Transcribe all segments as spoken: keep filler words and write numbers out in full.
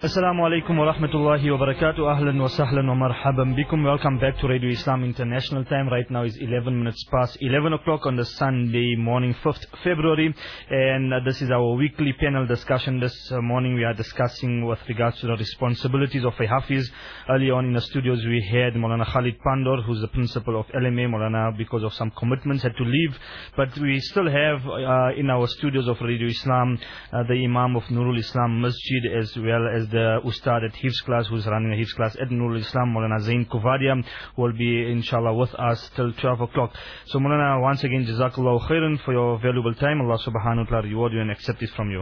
Assalamu alaikum wa rahmatullahi wa barakatuh. Ahlan wa sahlan wa marhaban bikum. Welcome back to Radio Islam International Time. Right now is eleven minutes past eleven o'clock on the Sunday morning, fifth February. And uh, this is our weekly panel discussion. This uh, morning we are discussing with regards to the responsibilities of a Hafiz. Early on in the studios we had Maulana Khalid Pandor, who's the principal of L M A. Maulana, because of some commitments, had to leave. But we still have uh, in our studios of Radio Islam uh, the Imam of Nurul Islam Masjid, as well as the Ustad at Hifz class, who's running a Hifz class at Nurul Islam, Maulana Zain Kuvadia, who will be inshallah with us till twelve o'clock. So Maulana, once again, Jazakallahu khairan for your valuable time. Allah subhanahu wa ta'ala reward you and accept it from you.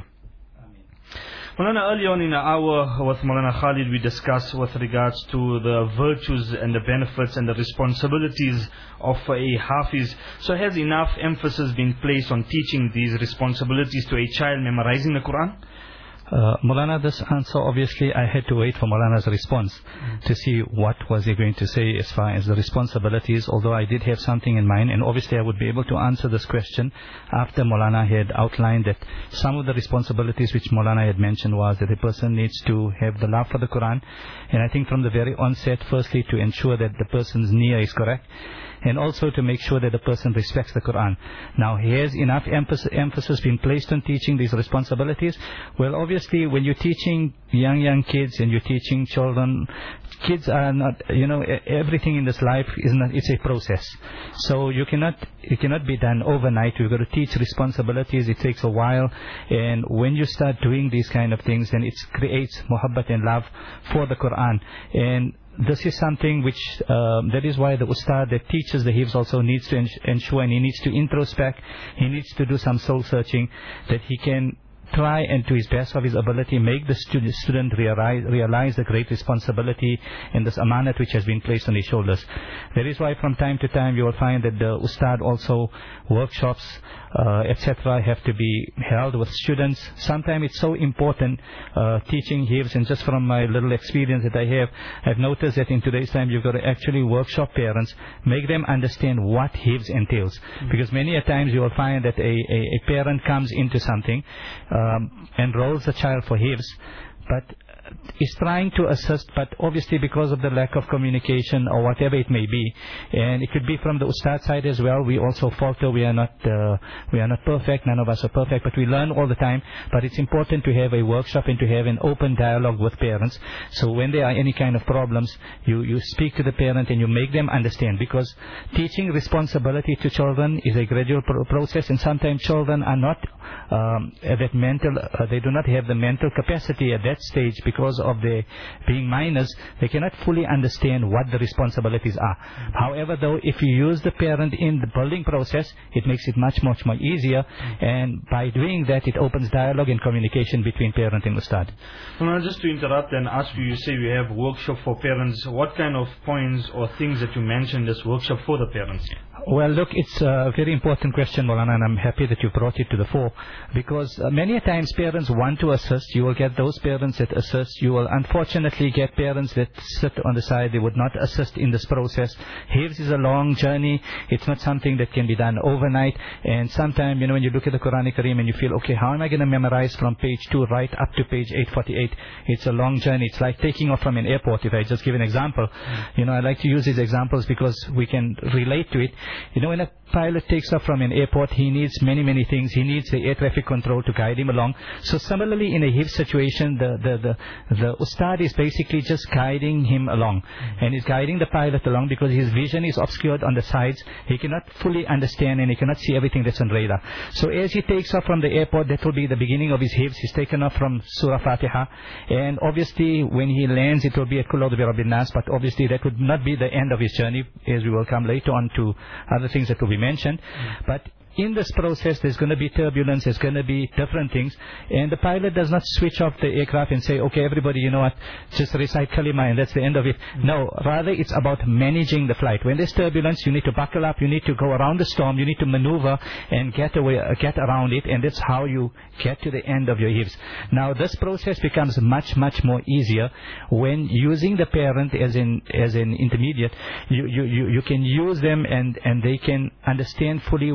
Maulana, early on in the hour with Maulana Khalid, we discussed with regards to the virtues and the benefits and the responsibilities of a Hafiz. So has enough emphasis been placed on teaching these responsibilities to a child memorizing the Quran? Uh, Maulana, this answer, obviously, I had to wait for Maulana's response mm. to see what was he going to say as far as the responsibilities, although I did have something in mind, and obviously I would be able to answer this question after Maulana had outlined that some of the responsibilities which Maulana had mentioned was that a person needs to have the love for the Quran, and I think from the very onset, firstly, to ensure that the person's niyyah is correct, and also to make sure that the person respects the Quran. Now, has enough emphasis, emphasis been placed on teaching these responsibilities? Well, obviously, when you're teaching young, young kids and you're teaching children, kids are not, you know, everything in this life is not, it's a process. So you cannot, it cannot be done overnight. You've got to teach responsibilities. It takes a while. And when you start doing these kind of things, then it creates muhabbat and love for the Quran. And this is something which, um, that is why the Ustad that teaches the Hifz also needs to ensure, and he needs to introspect, he needs to do some soul searching, that he can try and to his best of his ability make the student, student realize, realize the great responsibility and this amanat which has been placed on his shoulders. That is why from time to time you will find that the Ustad also workshops, uh, et cetera have to be held with students. Sometimes it's so important uh, teaching Hifz, and just from my little experience that I have, I've noticed that in today's time you've got to actually workshop parents, make them understand what Hifz entails. Mm-hmm. Because many a times you will find that a, a, a parent comes into something, Um, enrolls the child for Hifz, but is trying to assist, but obviously because of the lack of communication or whatever it may be, and it could be from the Ustad side as well, we also falter. We are not uh, we are not perfect, none of us are perfect, but we learn all the time. But it's important to have a workshop and to have an open dialogue with parents. So when there are any kind of problems, you, you speak to the parent and you make them understand, because teaching responsibility to children is a gradual pro process, and sometimes children are not um, at that mental, uh, they do not have the mental capacity at that stage, because of their being minors, they cannot fully understand what the responsibilities are. Mm-hmm. However, though, if you use the parent in the building process, it makes it much, much more easier, mm-hmm. and by doing that, it opens dialogue and communication between parent and Ustad. Well, just to interrupt and ask you, you say we have workshop for parents. What kind of points or things that you mentioned this workshop for the parents? Well, look, it's a very important question, Maulana, and I'm happy that you brought it to the fore, because uh, many a times parents want to assist. You will get those parents that assist. You will unfortunately get parents that sit on the side. They would not assist in this process. Hifz is a long journey. It's not something that can be done overnight. And sometimes, you know, when you look at the Quran Kareem and you feel, okay, how am I going to memorize from page two right up to page eight forty-eight? It's a long journey. It's like taking off from an airport. If I just give an example, you know, I like to use these examples because we can relate to it. You know, when a pilot takes off from an airport, he needs many, many things. He needs the air traffic control to guide him along. So similarly, in a Hifz situation, the, the, the, the Ustad is basically just guiding him along. Mm-hmm. And he's guiding the pilot along because his vision is obscured on the sides. He cannot fully understand and he cannot see everything that's on radar. So as he takes off from the airport, that will be the beginning of his Hifz. He's taken off from Surah Fatiha. And obviously, when he lands, it will be a Kul A'udhu bi Rabbin Nas. But obviously, that would not be the end of his journey, as we will come later on to other things that will be mentioned. Mm. But in this process, there's going to be turbulence, there's going to be different things, and the pilot does not switch off the aircraft and say, okay, everybody, you know what, just recite kalima and that's the end of it. Mm-hmm. No, rather it's about managing the flight. When there's turbulence, you need to buckle up, you need to go around the storm, you need to maneuver and get away, uh, get around it, and that's how you get to the end of your Hifz. Now, this process becomes much, much more easier when using the parent as in as an intermediate. You, you, you, you can use them and, and they can understand fully what you're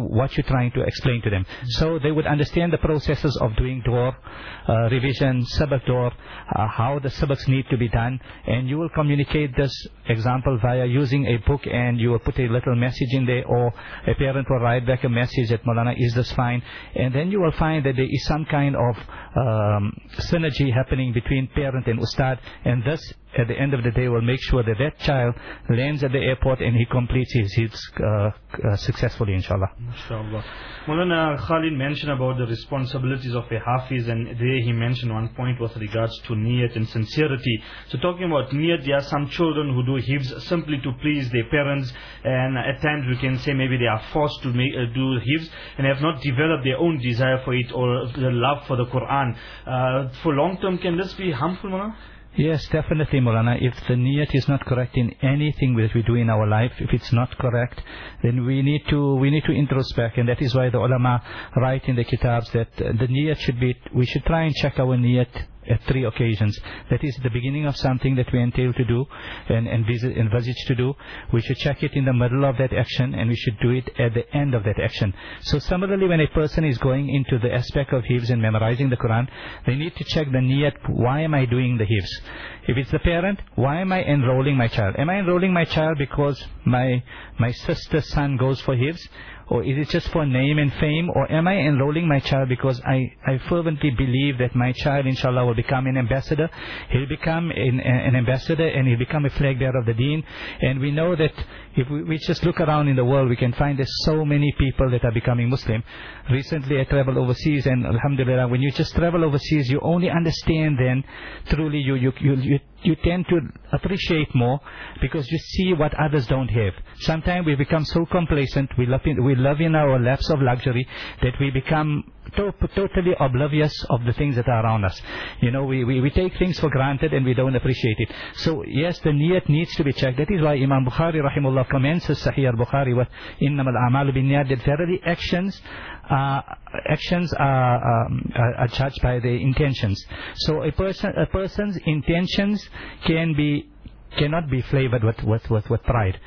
trying to explain to them. So they would understand the processes of doing door, uh, revision, sabak door, uh, how the sabaks need to be done, and you will communicate this example via using a book, and you will put a little message in there, or a parent will write back a message that Maulana, is this fine? And then you will find that there is some kind of um, synergy happening between parent and ustad, and this at the end of the day will make sure that that child lands at the airport and he completes his his uh, uh, successfully, inshallah. Inshallah. Maulana Khalid mentioned about the responsibilities of a hafiz, and there he mentioned one point with regards to niyat and sincerity. So talking about niyat, there are some children who do hifz simply to please their parents, and at times we can say maybe they are forced to make, uh, do hifz and have not developed their own desire for it or the love for the Quran. Uh, for long term, can this be harmful, Maulana? Yes, definitely, Maulana. If the niyat is not correct in anything that we do in our life, if it's not correct, then we need to we need to introspect, and that is why the ulama write in the kitabs that uh, the niyat should be, we should try and check our niyat at three occasions. That is the beginning of something that we entail to do and envisage to do. We should check it in the middle of that action, and we should do it at the end of that action. So similarly, when a person is going into the aspect of hifz and memorizing the Quran, they need to check the niyat. Why am I doing the hifz? If it's the parent, why am I enrolling my child? Am I enrolling my child because my my sister's son goes for hifz? Or is it just for name and fame? Or am I enrolling my child because I, I fervently believe that my child, inshallah, will become an ambassador? He'll become an, an ambassador, and he'll become a flag bearer of the deen. And we know that if we, we just look around in the world, we can find there's so many people that are becoming Muslim. Recently I traveled overseas, and alhamdulillah, when you just travel overseas, you only understand then, truly you, you, you, you you tend to appreciate more, because you see what others don't have. Sometimes we become so complacent, we love in, we love in our laps of luxury, that we become to, totally oblivious of the things that are around us. You know, we, we, we take things for granted and we don't appreciate it. So yes, the niyat needs to be checked. That is why Imam Bukhari rahimahullah commences Sahih al-Bukhari with innamal a'malu binniyat, that verily actions Uh, actions are, um, are, are judged by their intentions. So a person, a person's intentions can be, cannot be flavored with, with, with, with pride.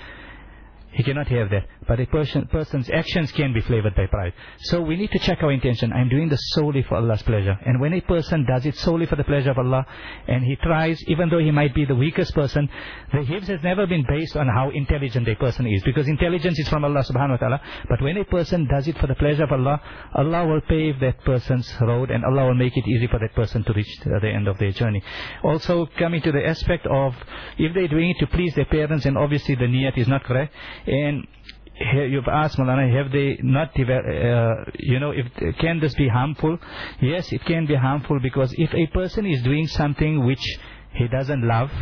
He cannot have that. But a person, person's actions can be flavored by pride. So we need to check our intention. I'm doing this solely for Allah's pleasure. And when a person does it solely for the pleasure of Allah, and he tries, even though he might be the weakest person, the hifz has never been based on how intelligent a person is. Because intelligence is from Allah subhanahu wa ta'ala. But when a person does it for the pleasure of Allah, Allah will pave that person's road, and Allah will make it easy for that person to reach the end of their journey. Also, coming to the aspect of, if they're doing it to please their parents, and obviously the niyat is not correct, and you've asked, Maulana, have they not, uh, you know, if can this be harmful? Yes, it can be harmful, because if a person is doing something which he doesn't love,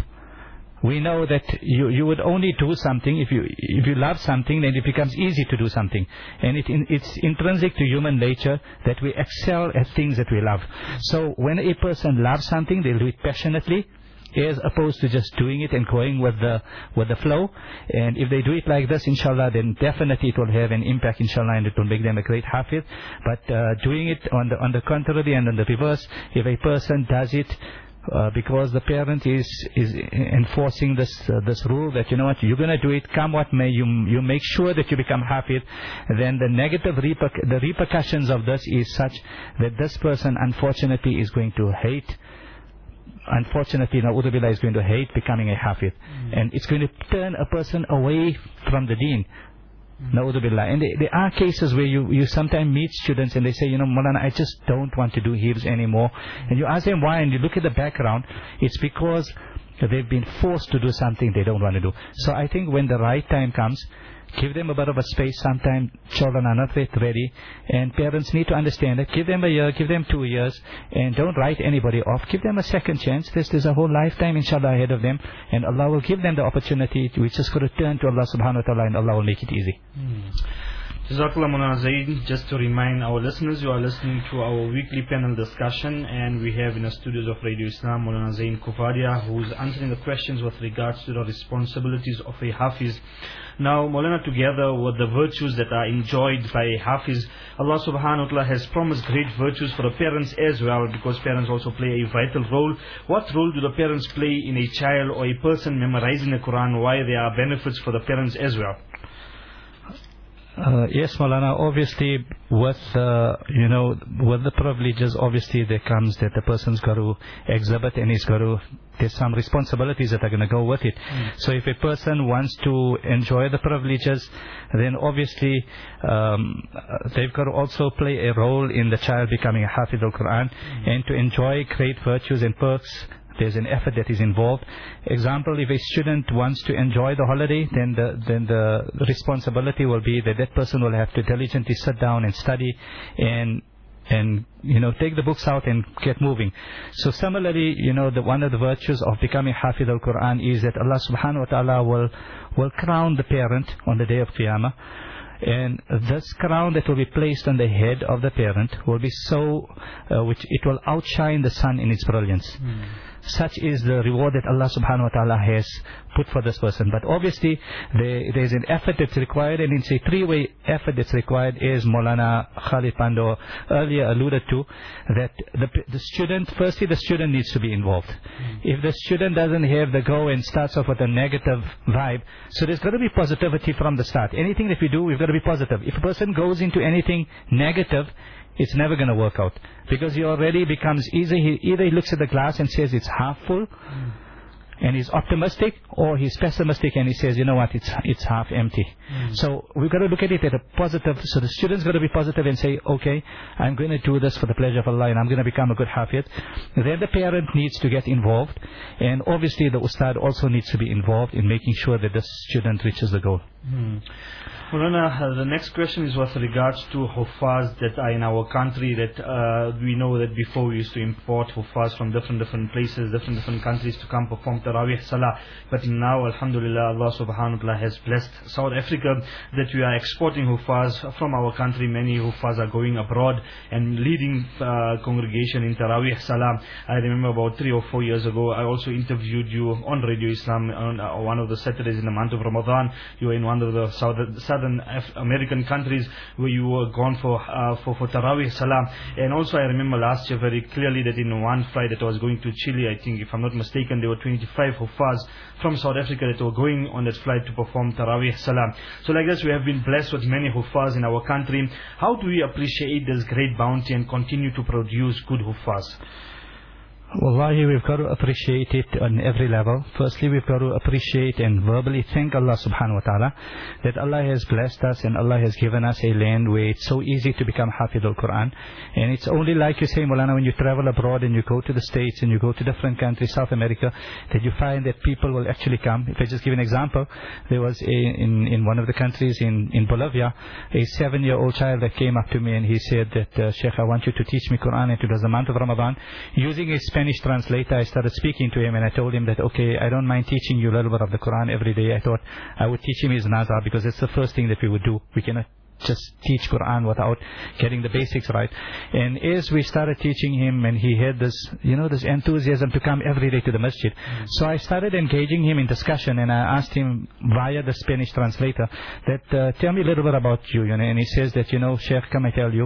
we know that you you would only do something if you if you love something, then it becomes easy to do something, and it in, it's intrinsic to human nature that we excel at things that we love. So when a person loves something, they'll do it passionately, as opposed to just doing it and going with the with the flow. And if they do it like this, inshallah, then definitely it will have an impact, inshallah, and it will make them a great hafiz. But uh, doing it on the on the contrary and on the reverse, if a person does it uh, because the parent is is enforcing this uh, this rule that, you know what, you're going to do it, come what may, you you make sure that you become hafiz, then the negative reper- the repercussions of this is such that this person, unfortunately, is going to hate. Unfortunately, na'udhu billah, is going to hate becoming a hafiz. Mm. And it's going to turn a person away from the deen. Mm. Na'udhu billah. And they, there are cases where you, you sometimes meet students and they say, you know, Maulana, I just don't want to do hifz anymore. Mm. And you ask them why, and you look at the background, it's because they've been forced to do something they don't want to do. So I think when the right time comes, give them a bit of a space. Sometimes children are not yet ready, and parents need to understand that. Give them a year, give them two years, and don't write anybody off. Give them a second chance. This is a whole lifetime, inshallah, ahead of them, and Allah will give them the opportunity. We just got to turn to Allah subhanahu wa ta'ala, and Allah will make it easy. Hmm. Jazakallah Maulana Zaid. Just to remind our listeners, you are listening to our weekly panel discussion, and we have in the studios of Radio Islam Maulana Zain Kufaria, who is answering the questions with regards to the responsibilities of a hafiz. Now, Maulana, together with the virtues that are enjoyed by a hafiz, Allah subhanahu wa ta'ala has promised great virtues for the parents as well, because parents also play a vital role. What role do the parents play in a child or a person memorizing the Quran? Why there are benefits for the parents as well? Uh, yes, Maulana, obviously with, uh, you know, with the privileges, obviously there comes that the person's got to exhibit and he's got to, there's some responsibilities that are going to go with it. Mm. So if a person wants to enjoy the privileges, then obviously um, they've got to also play a role in the child becoming a Hafidh al-Quran, mm. and to enjoy great virtues and perks. There's an effort that is involved. Example, if a student wants to enjoy the holiday, then the then the responsibility will be that that person will have to diligently sit down and study and and you know take the books out and get moving. So similarly, you know, the one of the virtues of becoming Hafidh al-Quran is that Allah subhanahu wa ta'ala will will crown the parent on the day of Qiyamah. And this crown that will be placed on the head of the parent will be so, uh, which it will outshine the sun in its brilliance. Mm. Such is the reward that Allah subhanahu wa ta'ala has put for this person. But obviously there, there is an effort that's required, and it's a three-way effort that's required, as Maulana Khalid Pando earlier alluded to, that the, the student, firstly the student needs to be involved. Mm. If the student doesn't have the go and starts off with a negative vibe, so there's got to be positivity from the start. Anything that we do, we've got to be positive. If a person goes into anything negative, it's never going to work out, because he already becomes either he, either he looks at the glass and says it's half full, mm. and he's optimistic, or he's pessimistic and he says, you know what, it's it's half empty. Mm. So we've got to look at it at a positive. So the student's got to be positive and say, okay, I'm going to do this for the pleasure of Allah and I'm going to become a good Hafidh. Then the parent needs to get involved, and obviously the Ustad also needs to be involved in making sure that the student reaches the goal. Mm. Maulana, uh, the next question is with regards to Huffaz that are in our country. That uh, we know that before we used to import Huffaz from different different places, different different countries to come perform Taraweeh Salah. But now, Alhamdulillah, Allah subhanahu wa ta'ala has blessed South Africa that we are exporting Huffaz from our country. Many Huffaz are going abroad and leading uh, congregation in Taraweeh Salah. I remember about three or four years ago, I also interviewed you on Radio Islam on uh, one of the Saturdays in the month of Ramadan. You were in one of the South Southern American countries where you were gone for uh, for, for Taraweeh Salah. And also I remember last year very clearly that in one flight that I was going to Chile, I think if I'm not mistaken, there were twenty-five Huffaz from South Africa that were going on that flight to perform Taraweeh Salah. So like this, we have been blessed with many Huffaz in our country. How do we appreciate this great bounty and continue to produce good Huffaz? Wallahi, we've got to appreciate it on every level. Firstly, we've got to appreciate and verbally thank Allah subhanahu wa ta'ala that Allah has blessed us and Allah has given us a land where it's so easy to become Hafidh al-Quran. And it's only like you say, Maulana, when you travel abroad and you go to the States and you go to different countries, South America, that you find that people will actually come. If I just give an example, there was a, in, in one of the countries in, in Bolivia, a seven-year-old child that came up to me and he said that, uh, Sheikh, I want you to teach me Quran, and it was the month of Ramadan. Using a Spanish translator, I started speaking to him and I told him that, okay, I don't mind teaching you a little bit of the Quran every day. I thought I would teach him his Nazar, because it's the first thing that we would do. We cannot just teach Quran without getting the basics right. And as we started teaching him, and he had this, you know, this enthusiasm to come every day to the masjid. Mm. So I started engaging him in discussion, and I asked him via the Spanish translator that, uh, tell me a little bit about you, you know. And he says that, you know, Sheikh, come I tell you.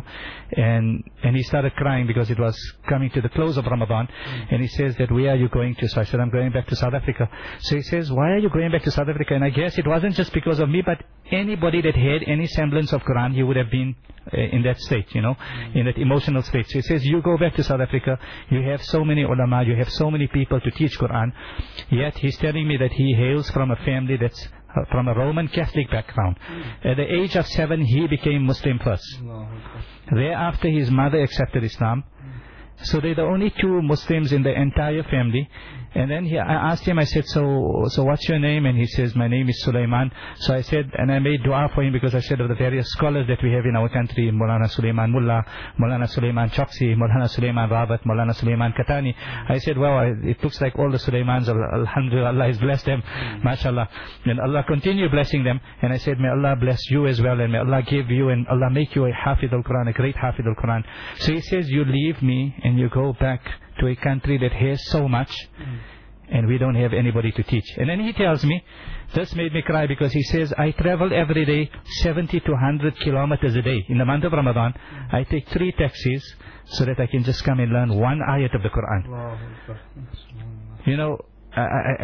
And and he started crying because it was coming to the close of Ramadan. Mm. And he says that, where are you going to? So I said, I'm going back to South Africa. So he says, why are you going back to South Africa? And I guess it wasn't just because of me, but anybody that had any semblance of Quran, he would have been uh, in that state, you know, mm. in that emotional state. So he says, you go back to South Africa, you have so many ulama, you have so many people to teach Quran. Yet he's telling me that he hails from a family that's uh, from a Roman Catholic background. Mm. At the age of seven, he became Muslim first. No, okay. Thereafter, his mother accepted Islam. Mm. So they're the only two Muslims in the entire family. And then he, I asked him, I said, so so what's your name? And he says, my name is Sulaiman. So I said, and I made dua for him, because I said of the various scholars that we have in our country, Maulana Sulaiman Mullah, Maulana Sulaiman Choksi, Maulana Sulaiman Rabat, Maulana Sulaiman Katani. I said, well, I, it looks like all the Sulaimans, alhamdulillah, Allah has blessed them, mm. mashallah. And Allah continue blessing them. And I said, may Allah bless you as well, and may Allah give you, and Allah make you a Hafidh al-Quran, a great Hafidh al-Quran. So he says, you leave me and you go back to a country that has so much, mm. and we don't have anybody to teach. And then he tells me, this made me cry, because he says, I travel every day seventy to one hundred kilometers a day. In the month of Ramadan, mm. I take three taxis so that I can just come and learn one ayat of the Quran. Wow. You know, I, I, I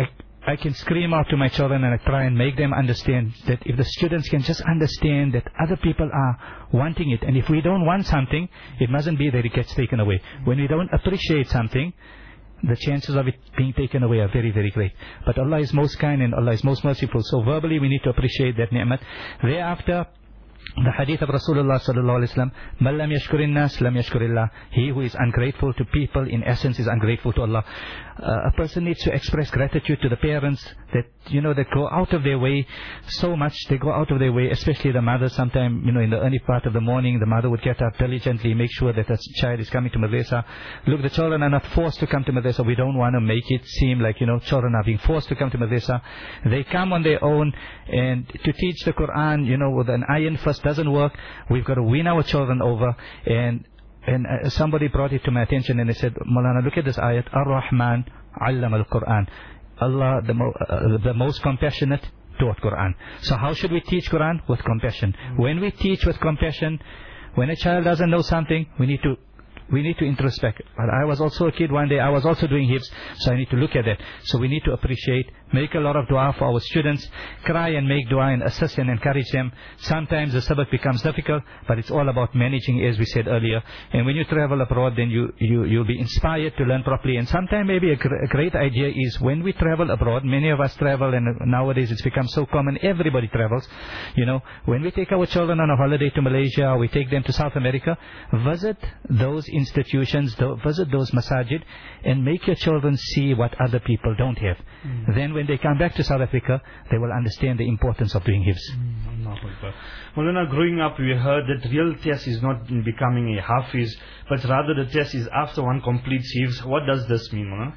I can scream out to my children and I try and make them understand that if the students can just understand that other people are wanting it, and if we don't want something, it mustn't be that it gets taken away. When we don't appreciate something, the chances of it being taken away are very, very great. But Allah is most kind and Allah is most merciful. So verbally we need to appreciate that ni'mat. Thereafter, the hadith of Rasulullah sallallahu alaihi wasallam, "Man lam yashkurin nas, lam yashkurillah." He who is ungrateful to people, in essence, is ungrateful to Allah. Uh, a person needs to express gratitude to the parents that, you know, that go out of their way so much. They go out of their way, especially the mother. Sometime, you know, in the early part of the morning, the mother would get up diligently, make sure that the child is coming to madrasa. Look, the children are not forced to come to madrasa. We don't want to make it seem like, you know, children are being forced to come to madrasa. They come on their own, and to teach the Quran, you know, with an iron fist doesn't work. We've got to win our children over. And And uh, somebody brought it to my attention and they said, "Maulana, look at this ayat. Ar-Rahman allama al-Quran." Allah, the, mo uh, the most compassionate, taught Quran. So how should we teach Quran? With compassion. Mm-hmm. When we teach with compassion, when a child doesn't know something, we need to we need to introspect. But I was also a kid one day, I was also doing hifz, so I need to look at that. So we need to appreciate, make a lot of dua for our students, cry and make dua and assist and encourage them. Sometimes the sabak becomes difficult, but it's all about managing, as we said earlier. And when you travel abroad, then you, you, you'll be inspired to learn properly. And sometimes maybe a, gr a great idea is when we travel abroad, many of us travel, and nowadays it's become so common, everybody travels. You know, when we take our children on a holiday to Malaysia, or we take them to South America, visit those institutions, visit those masajid, and make your children see what other people don't have. Mm. Then when they come back to South Africa, they will understand the importance of doing hifz. Mm. Maulana, growing up we heard that real test is not in becoming a hafiz, but rather the test is after one completes hifz. What does this mean, Maulana?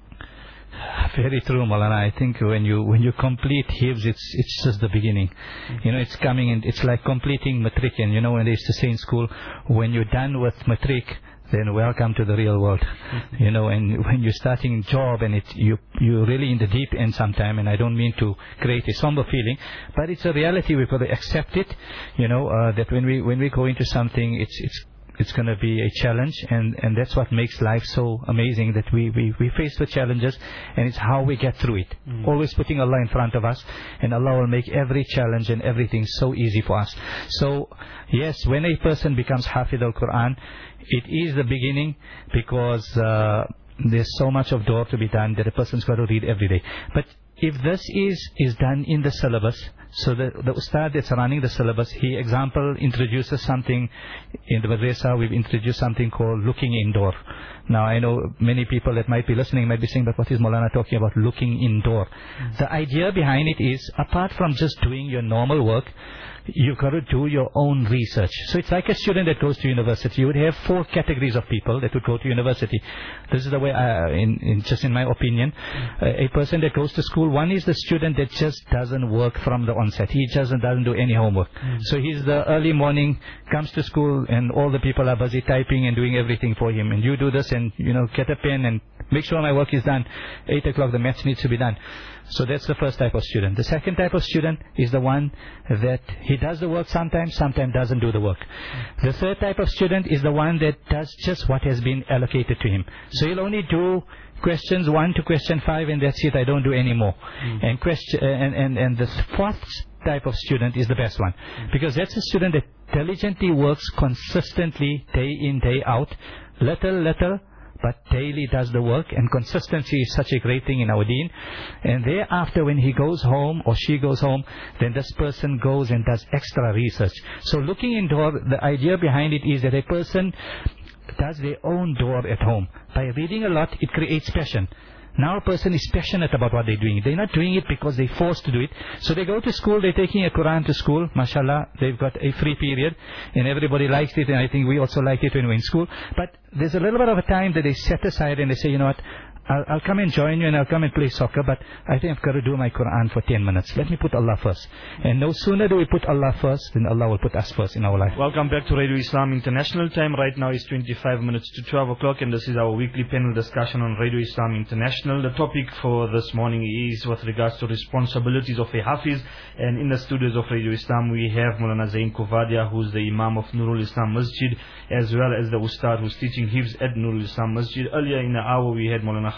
Very true, Maulana. I think when you when you complete hifz, it's it's just the beginning. Mm-hmm. You know, it's coming in. It's like completing matric. And you know, when they used to say in school, when you're done with matric, then welcome to the real world. Mm-hmm. You know, and when you're starting job and it you you're really in the deep end sometime. And I don't mean to create a somber feeling, but it's a reality. We've got to accept it. You know, uh, that when we when we go into something, it's it's. It's going to be a challenge, and, and that's what makes life so amazing, that we, we, we face the challenges, and it's how we get through it. Mm. Always putting Allah in front of us, and Allah will make every challenge and everything so easy for us. So, yes, when a person becomes Hafidh al-Quran, it is the beginning, because uh, there's so much of dua to be done that a person's got to read every day. But if this is, is done in the syllabus, so the, the ustad that's running the syllabus, he, example, introduces something in the madrasa, we've introduced something called looking indoor. Now, I know many people that might be listening might be saying, but what is Maulana talking about, looking indoor? Mm-hmm. The idea behind it is, apart from just doing your normal work, you've got to do your own research. So it's like a student that goes to university. You would have four categories of people that would go to university. This is the way, I, in, in just in my opinion, uh, a person that goes to school, one is the student that just doesn't work from the onset. He just doesn't do any homework. Mm. So he's the early morning, comes to school, and all the people are busy typing and doing everything for him. And you do this, and, you know, get a pen and make sure my work is done. Eight o'clock, the maths needs to be done. So that's the first type of student. The second type of student is the one that he does the work sometimes, sometimes doesn't do the work. The third type of student is the one that does just what has been allocated to him. So he'll only do questions one to question five, and that's it. I don't do any more. Mm. And question and, and and the fourth type of student is the best one, mm. because that's a student that diligently works consistently, day in, day out, little, little, but daily does the work. And consistency is such a great thing in our deen. And thereafter, when he goes home or she goes home, then this person goes and does extra research. So looking indoor, the idea behind it is that a person does their own door at home. By reading a lot, it creates passion. Now a person is passionate about what they're doing. They're not doing it because they're forced to do it. So they go to school, they're taking a Quran to school. MashaAllah, they've got a free period, and everybody likes it, and I think we also like it when we're in school. But there's a little bit of a time that they set aside and they say, you know what, I'll, I'll come and join you, and I'll come and play soccer, but I think I've got to do my Quran for ten minutes. Let me put Allah first. And no sooner do we put Allah first, then Allah will put us first in our life. Welcome back to Radio Islam International. Time right now is twenty-five minutes to twelve o'clock, and this is our weekly panel discussion on Radio Islam International. The topic for this morning is with regards to responsibilities of a Hafiz. And in the studios of Radio Islam, we have Maulana Zain Kuvadia, who's the Imam of Nurul Islam Masjid, as well as the Ustad who's teaching Hifz at Nurul Islam Masjid. Earlier in the hour, we had Maulana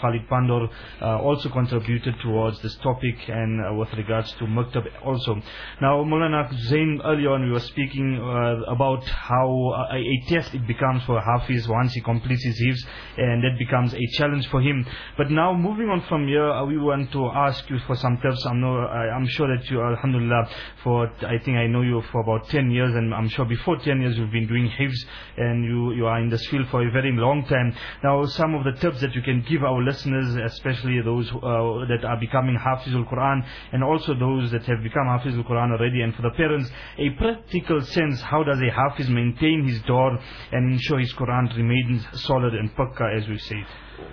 Khalid Pandor uh, also contributed towards this topic, and uh, with regards to Maktab also. Now, Maulana Zain, earlier on we were speaking uh, about how uh, a test it becomes for Hafiz once he completes his hifz, and that becomes a challenge for him. But now, moving on from here, uh, we want to ask you for some tips. I'm, no, I, I'm sure that you, alhamdulillah, for I think I know you for about ten years, and I'm sure before ten years you've been doing hifz, and you, you are in this field for a very long time. Now, some of the tips that you can give our listeners, especially those uh, that are becoming Hafizul Quran, and also those that have become Hafizul Quran already, and for the parents, a practical sense, how does a Hafiz maintain his door and ensure his Quran remains solid and pakka, as we say?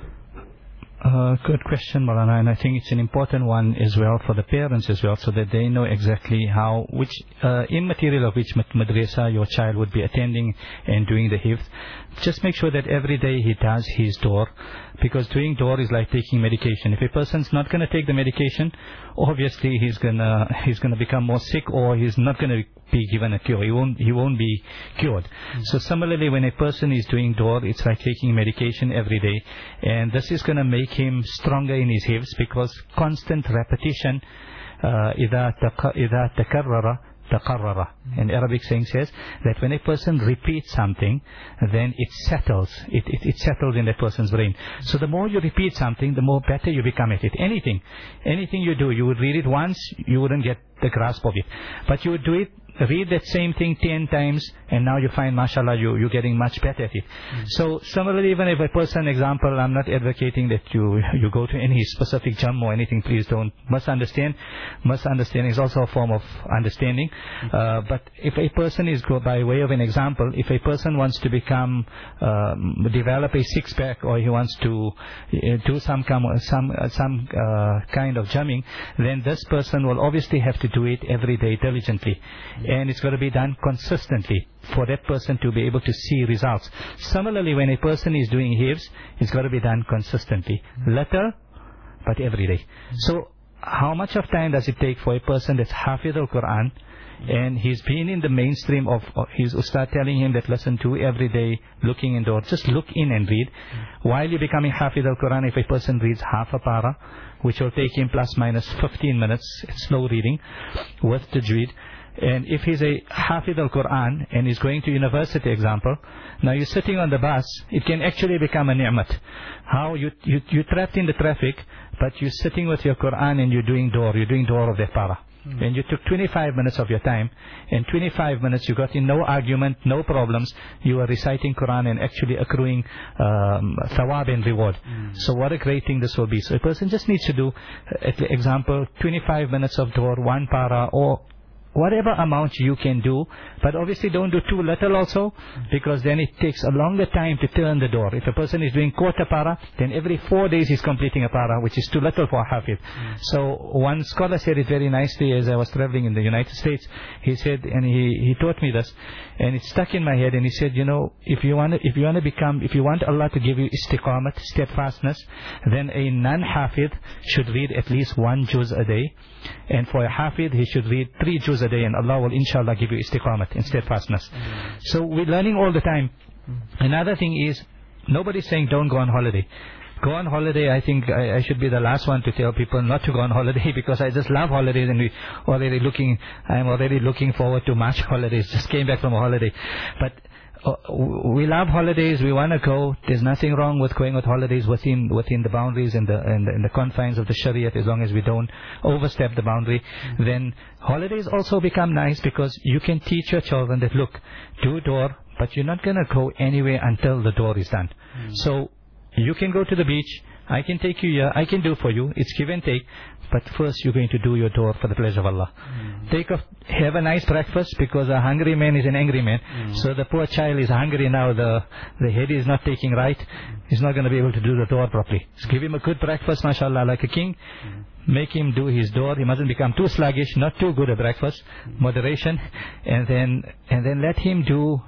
Uh, good question, Maulana, and I think it's an important one as well for the parents as well, so that they know exactly how, which, uh, in material of which madrasa your child would be attending and doing the hifz. Just make sure that every day he does his door, because doing door is like taking medication. If a person's not going to take the medication, obviously he's gonna he's gonna become more sick, or he's not going to be given a cure. He won't he won't be cured. Mm-hmm. So similarly, when a person is doing door, it's like taking medication every day, and this is going to make him stronger in his hifz, because constant repetition, uh, إذا إذا تكرر تقرر. An Arabic saying says that when a person repeats something, then it settles. It, it, it settles in that person's brain. So the more you repeat something, the more better you become at it. Anything, anything you do, you would read it once, you wouldn't get the grasp of it. But you would do it, read that same thing ten times, and now you find, mashallah, you, you're getting much better at it. Mm-hmm. So similarly, even if a person, example, I'm not advocating that you you go to any specific jam or anything, please don't. Must understand, must understanding is also a form of understanding. Mm-hmm. uh, but if a person is, go by way of an example, if a person wants to become, um, develop a six-pack, or he wants to uh, do some, some, uh, some uh, kind of jamming, then this person will obviously have to do it every day diligently. And it's got to be done consistently for that person to be able to see results. Similarly, when a person is doing hifz, it's got to be done consistently. Little, but every day. So, how much of time does it take for a person that's Hafidh al-Quran, and he's been in the mainstream of, of his ustad telling him that, listen, to every day, looking indoor, just look in and read. While you're becoming Hafidh al-Quran, if a person reads half a para, which will take him plus minus fifteen minutes, slow reading, with tajweed. And if he's a Hafidh al-Quran and he's going to university, example, now you're sitting on the bus, it can actually become a ni'mat. How you, you, you're trapped in the traffic, but you're sitting with your Quran and you're doing door, you're doing door of the para. Mm-hmm. And you took twenty-five minutes of your time, and twenty-five minutes you got in no argument, no problems, you were reciting Quran and actually accruing um, thawab and reward. Mm-hmm. So what a great thing this will be. So a person just needs to do, at example, twenty-five minutes of door, one para, or whatever amount you can do, but obviously don't do too little also, because then it takes a longer time to turn the door. If a person is doing quarter para, then every four days he's completing a para, which is too little for a Hafidh. Mm. So one scholar said it very nicely as I was traveling in the United States. He said, and he, he taught me this, and it stuck in my head, and he said, you know, if you want to, if you want to become, if you want Allah to give you istiqamat, steadfastness, then a non-Hafidh should read at least one juz a day, and for a Hafidh he should read three juz a day, and Allah will inshallah give you istiqamat and steadfastness. Mm. So we're learning all the time. Mm. Another thing is, nobody's saying don't go on holiday. Go on holiday, I think I, I should be the last one to tell people not to go on holiday, because I just love holidays, and we already looking, I'm already looking forward to March holidays. Just came back from a holiday. But Uh, we love holidays, we want to go. There's nothing wrong with going with holidays within within the boundaries and the, and the, and the confines of the Shariat, as long as we don't overstep the boundary. Mm-hmm. Then holidays also become nice, because you can teach your children that, look, do door, but you're not going to go anywhere until the door is done. Mm-hmm. So you can go to the beach, I can take you here, I can do for you, it's give and take, but first you're going to do your door for the pleasure of Allah. Mm. Take a, have a nice breakfast, because a hungry man is an angry man. Mm. So the poor child is hungry now, the, the head is not taking right, he's not going to be able to do the door properly. So give him a good breakfast, mashallah, like a king. Mm. Make him do his door, he mustn't become too sluggish, not too good at breakfast, moderation, and then and then let him do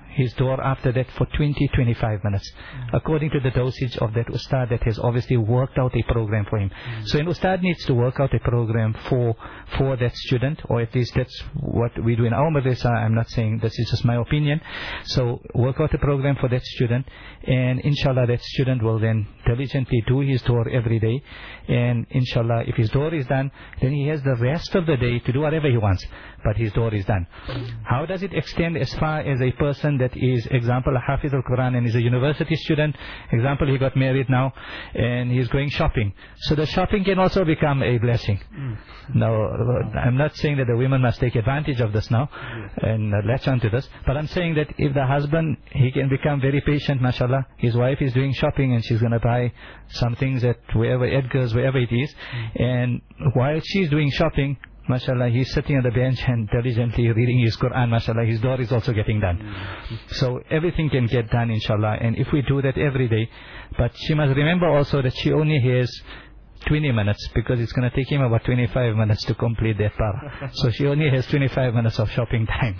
his door after that for twenty to twenty-five minutes, mm. according to the dosage of that ustad that has obviously worked out a program for him. Mm. So an ustad needs to work out a program for for that student, or at least that's what we do in our madrasa. I'm not saying this is just my opinion. So work out a program for that student, and inshallah that student will then diligently do his door every day, and inshallah if his door is done, then he has the rest of the day to do whatever he wants, but his door is done. Mm. How does it extend as far as a person that is, example, a Hafiz al-Quran and is a university student, example, he got married now and he's going shopping, so the shopping can also become a blessing. Mm. Now I'm not saying that the women must take advantage of this now and uh, latch onto this, but I'm saying that if the husband, he can become very patient, mashallah, his wife is doing shopping and she's going to buy some things at wherever, Edgar's, wherever it is, mm. and while she's doing shopping, mashallah, he's sitting on the bench and diligently reading his Quran, mashallah, his door is also getting done. Mm. So everything can get done, inshallah, and if we do that every day, but she must remember also that she only has twenty minutes, because it's going to take him about twenty-five minutes to complete that para. So she only has twenty-five minutes of shopping time.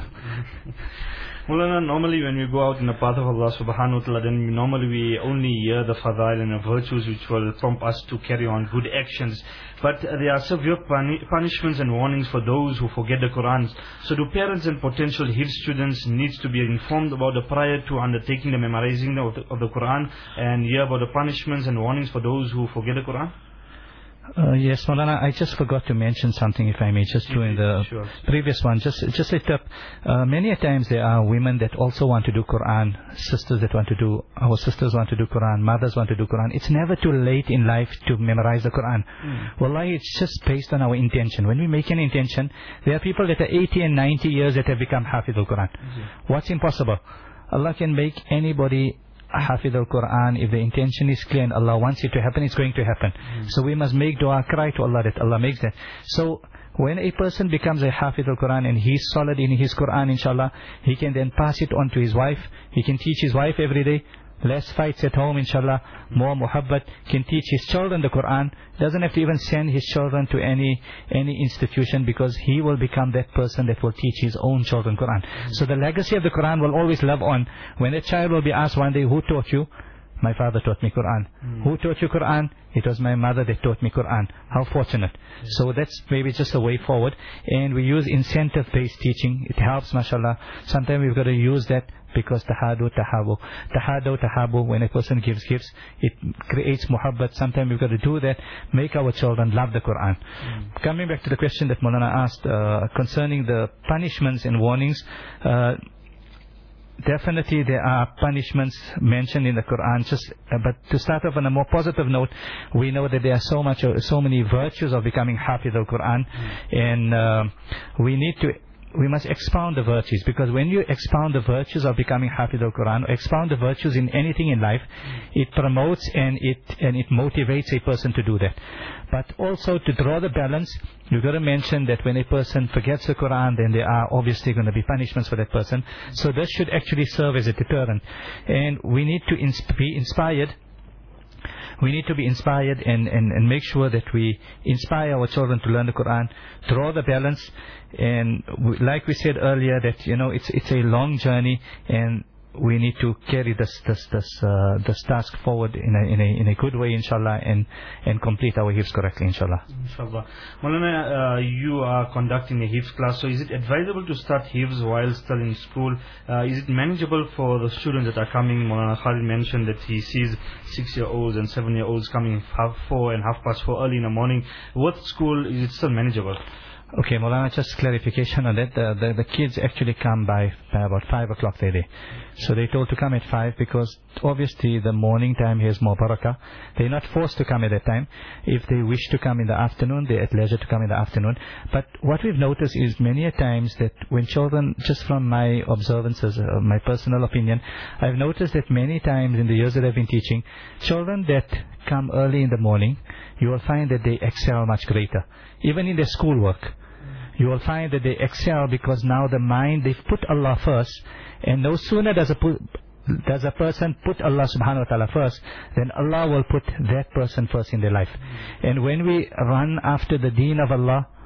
Mulana, normally when we go out in the path of Allah subhanahu wa ta'ala, then normally we only hear the fadail and the virtues which will prompt us to carry on good actions. But uh, there are severe puni punishments and warnings for those who forget the Quran. So do parents and potential Hifz students needs to be informed about the prior to undertaking the memorizing of the, of the Quran, and hear about the punishments and warnings for those who forget the Quran? Uh, yes, Maulana, I just forgot to mention something, if I may, just during the sure. previous one. Just just lift up, uh, many a times there are women that also want to do Quran, sisters that want to do, our sisters want to do Quran, mothers want to do Quran. It's never too late in life to memorize the Quran. Mm. Wallahi, it's just based on our intention. When we make an intention, there are people that are eighty and ninety years that have become Hafiz al-Quran. Mm-hmm. What's impossible? Allah can make anybody Hafidh al-Quran. If the intention is clear and Allah wants it to happen, it's going to happen. Mm. So we must make dua, cry to Allah that Allah makes that. So when a person becomes a Hafidh al-Quran and he's solid in his Quran, inshallah, he can then pass it on to his wife. He can teach his wife every day. Less fights at home, inshallah. More muhabbat. Can teach his children the Quran. Doesn't have to even send his children to any any institution, because he will become that person that will teach his own children Quran. Mm-hmm. So the legacy of the Quran will always live on. When a child will be asked one day, who taught you? My father taught me Quran. Mm. Who taught you Quran? It was my mother that taught me Quran. How fortunate. Yeah. So that's maybe just a way forward. And we use incentive-based teaching. It helps, mashallah. Sometimes we've got to use that, because tahadu, tahabu. Tahadu, tahabu, when a person gives gifts, it creates muhabbat. Sometimes we've got to do that. Make our children love the Quran. Mm. Coming back to the question that Maulana asked uh, concerning the punishments and warnings, uh, definitely there are punishments mentioned in the Quran. Just, uh, but to start off on a more positive note, we know that there are so much, uh, so many virtues of becoming Hafidh al-Quran, mm. and uh, we need to, we must expound the virtues, because when you expound the virtues of becoming Hafidh al-Quran, or expound the virtues in anything in life, mm. it promotes and it and it motivates a person to do that. But also to draw the balance, you've got to mention that when a person forgets the Quran, then there are obviously going to be punishments for that person. So this should actually serve as a deterrent. And we need to insp be inspired. We need to be inspired and, and, and make sure that we inspire our children to learn the Quran, draw the balance. And we, like we said earlier, that, you know, it's, it's a long journey, and we need to carry this this this uh, this task forward in a in a in a good way, inshallah, and and complete our hifz correctly, inshallah. Inshallah. Maulana, uh, you are conducting a hifz class, so is it advisable to start hifz while still in school? Uh, is it manageable for the students that are coming? Maulana Khalid mentioned that he sees six-year-olds and seven-year-olds coming half four and half past four early in the morning. With school, is it still manageable? Okay, Maulana, just clarification on that. The, the, the kids actually come by, by about five o'clock their day. So they're told to come at five, because obviously the morning time has more barakah. They're not forced to come at that time. If they wish to come in the afternoon, they're at leisure to come in the afternoon. But what we've noticed is many a times that when children, just from my observances, uh, my personal opinion, I've noticed that many times in the years that I've been teaching, children that come early in the morning, you will find that they excel much greater. Even in their schoolwork, you will find that they excel, because now the mind, they've put Allah first, and no sooner does a, put, does a person put Allah subhanahu wa ta'ala first, then Allah will put that person first in their life. And when we run after the deen of Allah,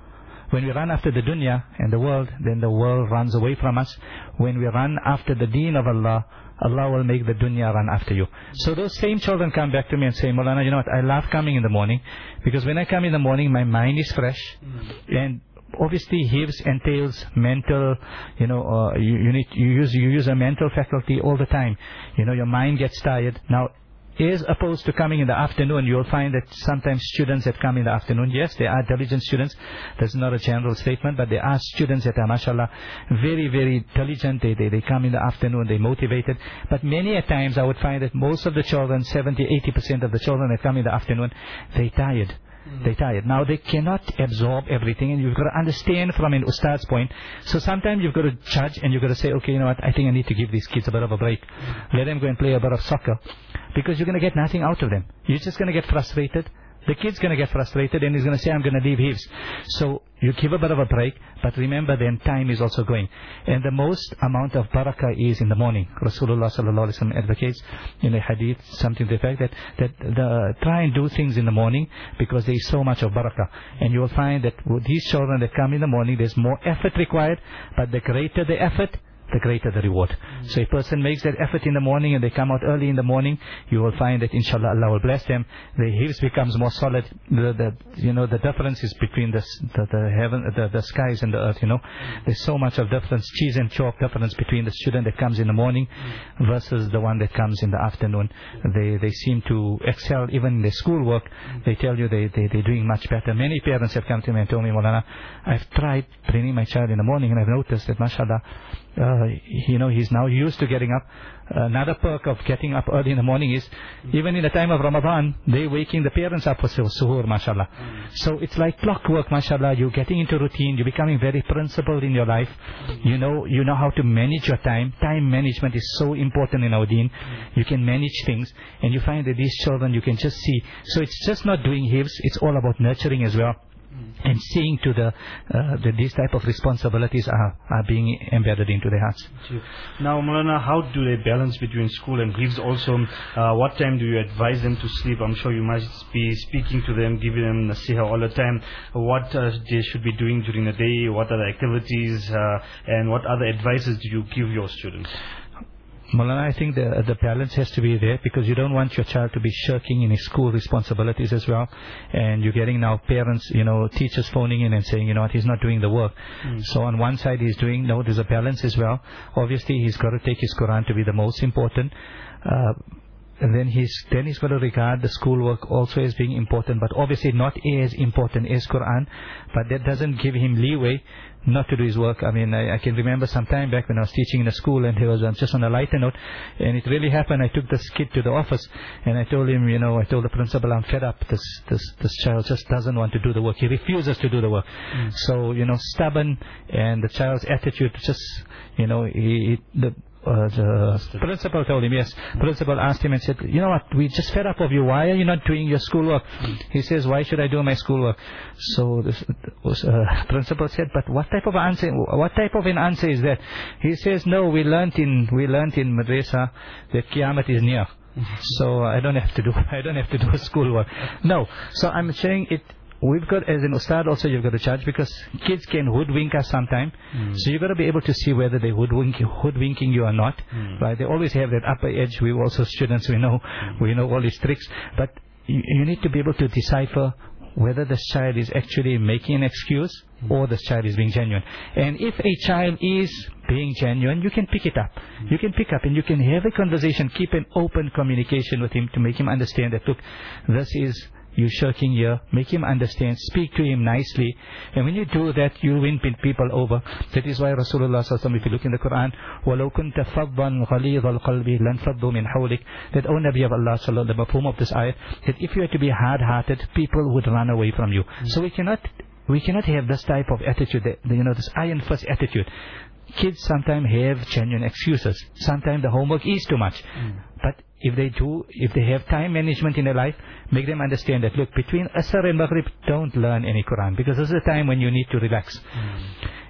When we run after the dunya and the world, then the world runs away from us. When we run after the deen of Allah, Allah will make the dunya run after you. So those same children come back to me and say, Maulana, you know what, I love coming in the morning, because when I come in the morning, my mind is fresh. Mm. And obviously, hifz entails mental, you know, uh, you, you need you use you use a mental faculty all the time. You know, your mind gets tired. Now, as opposed to coming in the afternoon, you'll find that sometimes students that come in the afternoon, yes, they are diligent students. That's not a general statement, but there are students that are, mashallah, very, very diligent. They, they, they come in the afternoon, they're motivated. But many a times, I would find that most of the children, seventy, eighty percent of the children that come in the afternoon, they're tired. They're tired. Now they cannot absorb everything, and you've got to understand from an ustad's point. So sometimes you've got to judge, and you've got to say, okay, you know what, I think I need to give these kids a bit of a break. Let them go and play a bit of soccer, because you're going to get nothing out of them. You're just going to get frustrated. The kid's going to get frustrated, and he's going to say, I'm going to leave hifz. So you give a bit of a break, but remember then time is also going. And the most amount of barakah is in the morning. Rasulullah sallallahu alaihi wasallam advocates in a hadith something to the effect that, that the, try and do things in the morning, because there is so much of barakah. And you will find that with these children that come in the morning, there's more effort required, but the greater the effort, the greater the reward. Mm. So a person makes that effort in the morning and they come out early in the morning, you will find that inshallah Allah will bless them. The hifz becomes more solid. The, the you know the difference is between the the, the heaven, the, the skies and the earth. You know, there's so much of difference, cheese and chalk difference between the student that comes in the morning versus the one that comes in the afternoon. They they seem to excel even in their schoolwork. They tell you they they they're doing much better. Many parents have come to me and told me, Maulana, I've tried bringing my child in the morning and I've noticed that mashallah, Uh, you know, he's now used to getting up. Another perk of getting up early in the morning is, even in the time of Ramadan, they're waking the parents up for suhoor, mashallah. Mm. So it's like clockwork, mashallah. You're getting into routine. You're becoming very principled in your life. Mm. You know, you know how to manage your time. Time management is so important in our deen. Mm. You can manage things, and you find that these children, you can just see. So it's just not doing hifz. It's all about nurturing as well. And seeing to the uh, that these type of responsibilities are, are being embedded into their hearts. Now, Maulana, how do they balance between school and hifz also? Uh, what time do you advise them to sleep? I'm sure you must be speaking to them, giving them nasiha all the time. What uh, they should be doing during the day, what are the activities, uh, and what other advices do you give your students? Maulana, I think the the balance has to be there, because you don't want your child to be shirking in his school responsibilities as well. And you're getting now parents, you know, teachers phoning in and saying, you know what, he's not doing the work. Mm. So on one side he's doing, no, there's a balance as well. Obviously he's got to take his Quran to be the most important. Uh, And then he's then he's got to regard the schoolwork also as being important, but obviously not as important as Quran. But that doesn't give him leeway not to do his work. I mean, I, I can remember some time back when I was teaching in a school, and he was um, just on a lighter note, and it really happened. I took this kid to the office, and I told him, you know, I told the principal, I'm fed up. This this this child just doesn't want to do the work. He refuses to do the work. Mm. So, you know, stubborn, and the child's attitude just, you know, he, he the. Uh, the principal told him, yes. Principal asked him and said, you know what, we just fed up of you. Why are you not doing your schoolwork? Mm. He says, why should I do my schoolwork? So this was, uh, principal said, but what type of answer? What type of an answer is that? He says, no, we learnt in we learnt in madrasa that Qiyamah is near. So I don't have to do I don't have to do schoolwork. No. So I'm saying it. We've got, as an ustad also, you've got to judge, because kids can hoodwink us sometime. Mm. So you've got to be able to see whether they're hoodwink, hoodwinking you or not. Mm. Right? They always have that upper edge. We also students, we know, mm. we know all these tricks. But you, you need to be able to decipher whether this child is actually making an excuse mm. or this child is being genuine. And if a child is being genuine, you can pick it up. Mm. You can pick up and you can have a conversation, keep an open communication with him to make him understand that, look, this is you shirking here, make him understand, speak to him nicely. And when you do that, you win people over. That is why Rasulullah sallallahu alaihi wasallam, if you look in the Quran, وَلَوْ كُنْتَ فَضًّا غَلِيظَ الْقَلْبِ لَنْفَضُّوا مِنْ حَوْلِكَ, that, O Nabi of Allah sallallahu alaihi wasallam, the mafhum of this ayat, that if you had to be hard-hearted, people would run away from you. Mm. So we cannot we cannot have this type of attitude, that, you know, this iron fist attitude. Kids sometimes have genuine excuses. Sometimes the homework is too much. Mm. But if they do, if they have time management in their life, make them understand that, look, between Asr and Maghrib, don't learn any Quran, because this is a time when you need to relax. Mm.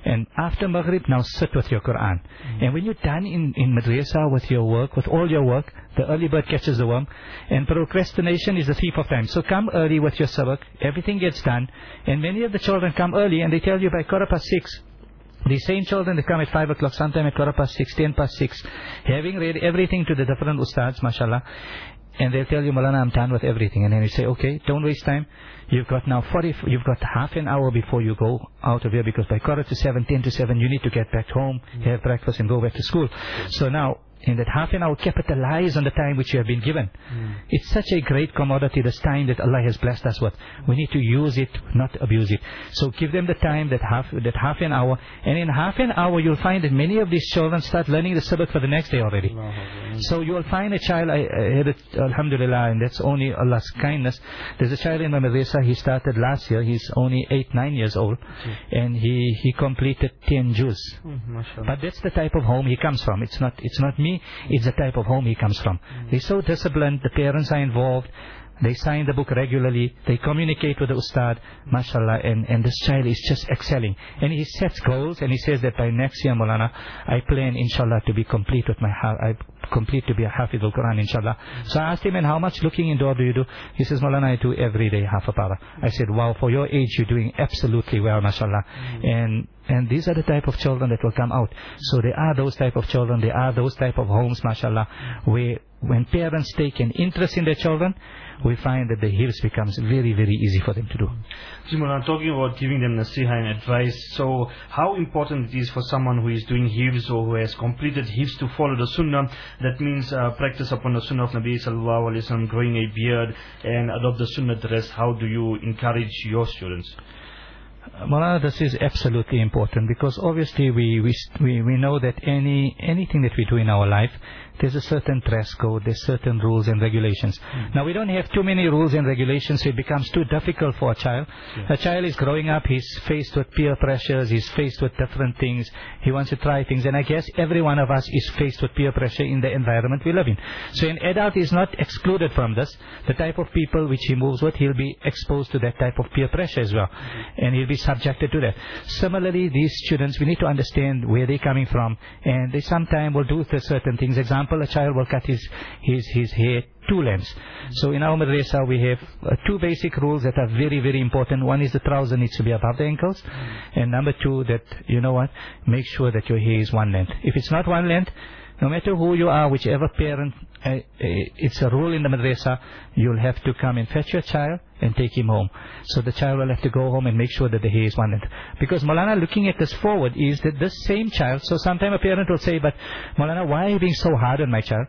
And after Maghrib, now sit with your Quran. Mm. And when you're done in, in madrasa with your work, with all your work, the early bird catches the worm. And procrastination is the thief of time. So come early with your sabak. Everything gets done. And many of the children come early and they tell you by quarter past six. These same children, they come at five o'clock, sometime at quarter past six, ten past six, having read everything to the different ustads, mashallah. And they'll tell you, Maulana, I'm done with everything. And then you say, okay, don't waste time. You've got now forty, you've got half an hour before you go out of here, because by quarter to seven, ten to seven, you need to get back home, mm-hmm. have breakfast and go back to school. So now, in that half an hour, capitalize on the time which you have been given. Mm. It's such a great commodity, this time that Allah has blessed us with. We need to use it, not abuse it. So give them the time, that half that half an hour. And in half an hour, you'll find that many of these children start learning the sabak for the next day already. Mm. So you'll find a child, I, I had it, alhamdulillah, and that's only Allah's kindness. There's a child in my madrasa, he started last year, he's only eight, nine years old, mm. and he, he completed ten juz. Mm, but that's the type of home he comes from. It's not, it's not me. It's the type of home he comes from. Mm. He's so disciplined, the parents are involved, they sign the book regularly, they communicate with the ustad, mashallah, and, and this child is just excelling. And he sets goals, and he says that by next year, Maulana, I plan, inshallah, to be complete with my, I complete to be a Hafiz al-Quran, inshallah. Mm. So I asked him, and how much looking indoor do you do? He says, Maulana, I do every day, half a para. I said, wow, for your age, you're doing absolutely well, mashallah. Mm. And And these are the type of children that will come out. So there are those type of children, there are those type of homes, mashallah, where when parents take an interest in their children, we find that the hifz becomes very, very easy for them to do. Jimon, talking about giving them nasiha and advice, so how important it is for someone who is doing hifz or who has completed hifz to follow the sunnah, that means uh, practice upon the sunnah of Nabi sallallahu alaihi wasallam, growing a beard and adopt the sunnah dress. How do you encourage your students? Maulana, this is absolutely important, because obviously we, we we we know that any anything that we do in our life, there's a certain dress code, there's certain rules and regulations. Mm. Now we don't have too many rules and regulations, so it becomes too difficult for a child. Yeah. A child is growing up, he's faced with peer pressures, he's faced with different things, he wants to try things, and I guess every one of us is faced with peer pressure in the environment we live in. So an adult is not excluded from this. The type of people which he moves with, he'll be exposed to that type of peer pressure as well, mm-hmm. and he'll be subjected to that. Similarly, these students, we need to understand where they're coming from, and they sometimes will do certain things. Example, a child will cut his his his hair two lengths. Mm-hmm. So in our madrasa we have uh, two basic rules that are very, very important. One is the trouser needs to be above the ankles, mm-hmm. and number two, that, you know what, make sure that your hair is one length. If it's not one length, no matter who you are, whichever parent, uh, uh, it's a rule in the madrasa, you'll have to come and fetch your child and take him home. So the child will have to go home and make sure that the hair is one length. Because Maulana, looking at this forward, is that this same child, so sometime a parent will say, but Maulana, why are you being so hard on my child?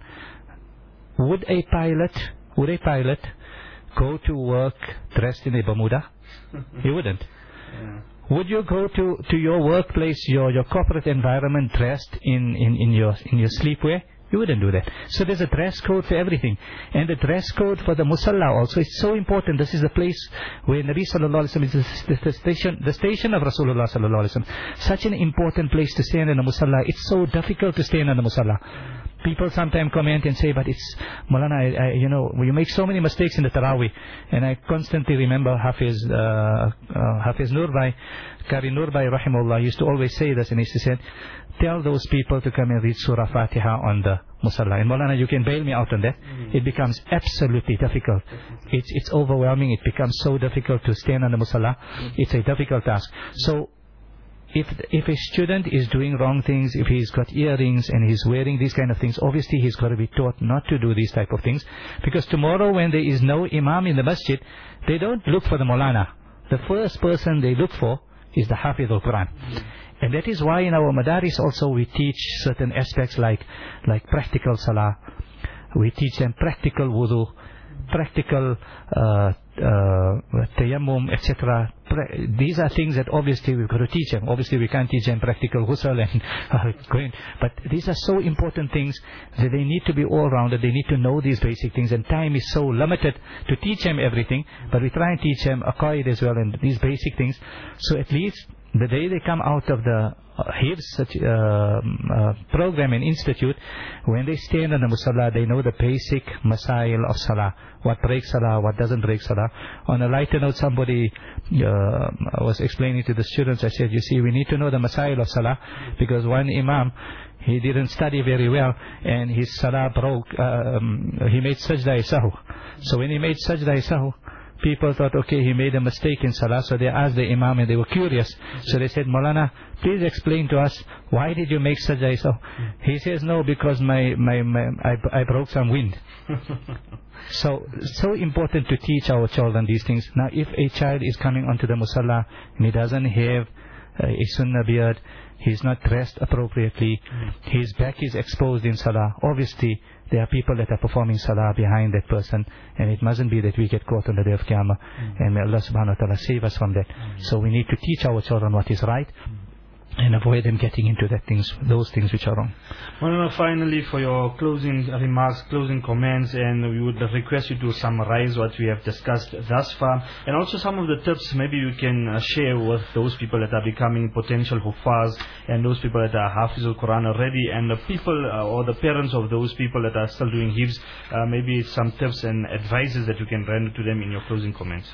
Would a pilot, would a pilot go to work dressed in a Bermuda? He wouldn't. Yeah. Would you go to, to your workplace, your, your corporate environment dressed in, in, in your in your sleepwear? You wouldn't do that. So there's a dress code for everything. And the dress code for the musalla also is so important. This is the place where Nabi sallallahu alaihi wasallam is the, the, station, the station of Rasulullah sallallahu alaihi wasallam. Such an important place to stand in the musalla. It's so difficult to stand in the musalla. People sometimes comment and say, but it's, Maulana, I, I, you know, you make so many mistakes in the Taraweeh. And I constantly remember Hafiz, uh, uh, Hafiz Nurbhai, Qari Nurbhai rahimahullah used to always say this, and he said, tell those people to come and read Surah Fatiha on the Musalla. And Maulana, you can bail me out on that. Mm-hmm. It becomes absolutely difficult. It's, it's overwhelming. It becomes so difficult to stand on the Musalla. Mm-hmm. It's a difficult task. So, If if a student is doing wrong things, if he's got earrings and he's wearing these kind of things, obviously he's got to be taught not to do these type of things. Because tomorrow when there is no imam in the masjid, they don't look for the Maulana. The first person they look for is the Hafiz al-Quran. Mm-hmm. And that is why in our madaris also we teach certain aspects like, like practical salah. We teach them practical wudu, practical uh, uh, tayammum, et cetera. These are things that obviously we've got to teach them. Obviously we can't teach them practical ghusl and uh, going, but these are so important things that they need to be all-rounded. They need to know these basic things, and time is so limited to teach them everything, but we try and teach them aqaid as well and these basic things. So at least the day they come out of the uh, hifz uh, uh, program and institute, when they stand on the musalla, they know the basic masail of salah. What breaks salah, what doesn't break salah. On a lighter note, somebody uh, I was explaining to the students, I said, you see, we need to know the masail of salah, because one imam, he didn't study very well, and his salah broke. Um, he made sajda sahu. So when he made sajda sahu, people thought, okay, he made a mistake in salah, so they asked the imam, and they were curious. So they said, Maulana, please explain to us, why did you make sajda sahu? He says, no, because my, my, my I, I broke some wind. So, so important to teach our children these things. Now, if a child is coming onto the musalla and he doesn't have uh, a sunnah beard, he's not dressed appropriately, mm. his back is exposed in salah, obviously there are people that are performing salah behind that person, and it mustn't be that we get caught on the day of Qiyamah. Mm. And may Allah subhanahu wa ta'ala save us from that. Mm. So we need to teach our children what is right, mm. and avoid them getting into that things, those things which are wrong. Well, finally, for your closing remarks, closing comments, and we would request you to summarize what we have discussed thus far, and also some of the tips maybe you can uh, share with those people that are becoming potential huffaz, and those people that are hafiz al-Quran already, and the people uh, or the parents of those people that are still doing hifz, uh, maybe some tips and advices that you can render to them in your closing comments.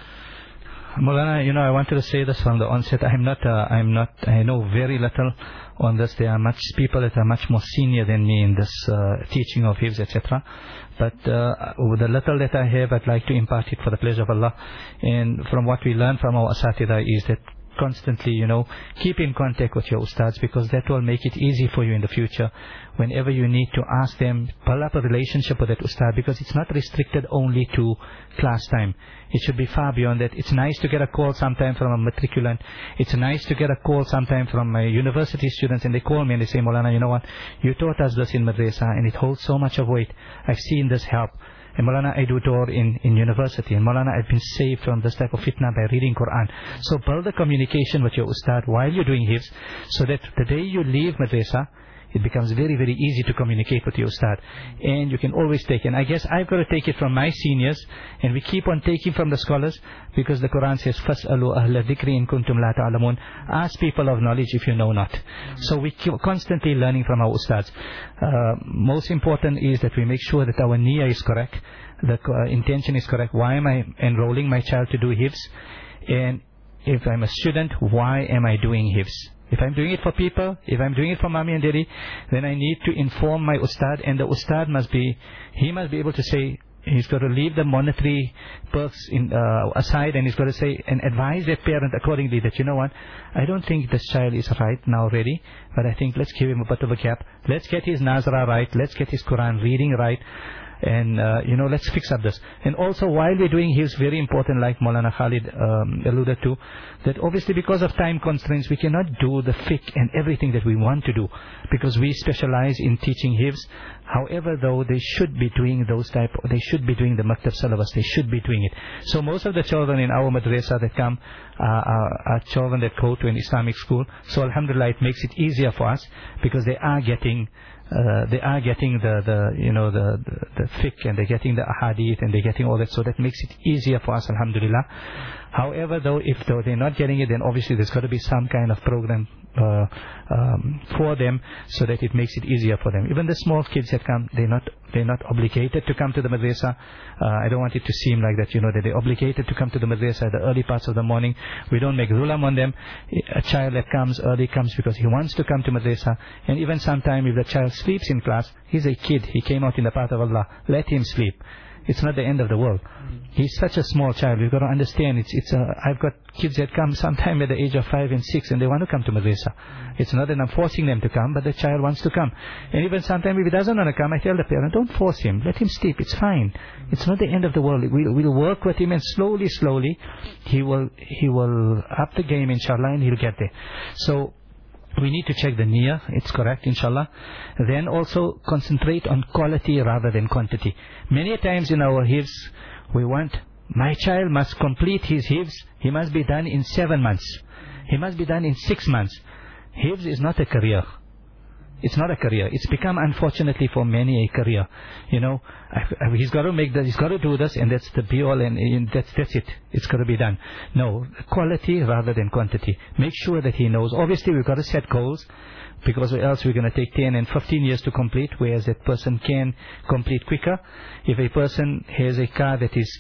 Maulana, you know, I wanted to say this from the onset. I'm not, uh, I'm not, I know very little on this. There are much people that are much more senior than me in this uh, teaching of hifz, et cetera. But uh, with the little that I have, I'd like to impart it for the pleasure of Allah. And from what we learn from our asatida is that constantly, you know, keep in contact with your ustads, because that will make it easy for you in the future. Whenever you need to ask them, build up a relationship with that ustad, because it's not restricted only to class time. It should be far beyond that. It's nice to get a call sometime from a matriculant. It's nice to get a call sometime from my university students, and they call me and they say, Maulana, you know what, you taught us this in madrasa and it holds so much of weight. I've seen this help. And Maulana, I do door in, in university. And Maulana, I've been saved from this type of fitna by reading Quran. So build the communication with your ustad while you're doing hifz, so that the day you leave madrasa, it becomes very, very easy to communicate with your ustad. And you can always take, and I guess I've got to take it from my seniors, and we keep on taking from the scholars, because the Quran says, فَاسْأَلُوا أَهْلَ الذِّكْرِ إِن كُنْتُمْ لَا تَعْلَمُونَ. Ask people of knowledge if you know not. So we keep constantly learning from our ustads. Uh, most important is that we make sure that our niyyah is correct, the uh, intention is correct. Why am I enrolling my child to do hifz? And if I'm a student, why am I doing hifz? If I'm doing it for people, if I'm doing it for mommy and daddy, then I need to inform my ustad, and the ustad must be, he must be able to say, he's got to leave the monetary perks in, uh, aside, and he's got to say, and advise that parent accordingly that, you know what, I don't think this child is right now ready, but I think let's give him a bit of a gap. Let's get his Nazra right, let's get his Quran reading right, and uh, you know, let's fix up this. And also, while we're doing his, very important, like Maulana Khalid um, alluded to, that obviously because of time constraints we cannot do the fiqh and everything that we want to do, because we specialize in teaching hifz. However, though, they should be doing those type, they should be doing the maktab syllabus, they should be doing it. So most of the children in our madrasa that come uh, are, are children that go to an Islamic school. So alhamdulillah, it makes it easier for us, because they are getting Uh, they are getting the, the you know the, the, the fiqh, and they're getting the ahadith, and they're getting all that, so that makes it easier for us, alhamdulillah. However, though, if though they're not getting it, then obviously there's got to be some kind of program uh, um, for them, so that it makes it easier for them. Even the small kids that come, they're not they're not obligated to come to the madrasa. Uh, I don't want it to seem like that, you know, that they're obligated to come to the madrasa at the early parts of the morning. We don't make zulam on them. A child that comes early comes because he wants to come to madrasa. And even sometime if the child sleeps in class, he's a kid, he came out in the path of Allah, let him sleep. It's not the end of the world. Mm. He's such a small child. We've got to understand. It's it's. A, I've got kids that come sometime at the age of five and six, and they want to come to madrasa. Mm. It's not that I'm forcing them to come, but the child wants to come. And even sometimes if he doesn't want to come, I tell the parent, don't force him. Let him sleep. It's fine. Mm. It's not the end of the world. We'll, we'll work with him, and slowly, slowly, he will he will up the game, inshallah, and he'll get there. So we need to check the niyyah, it's correct, inshallah. Then also concentrate on quality rather than quantity. Many times in our hifz, we want, my child must complete his hifz, he must be done in seven months. He must be done in six months. Hifz is not a career. It's not a career. It's become, unfortunately, for many a career. You know, I, I, he's got to make that, he's got to do this, and that's the be all, and, and that's that's it. It's got to be done. No, quality rather than quantity. Make sure that he knows. Obviously, we've got to set goals, because else we're going to take ten and fifteen years to complete, whereas that person can complete quicker. If a person has a car that is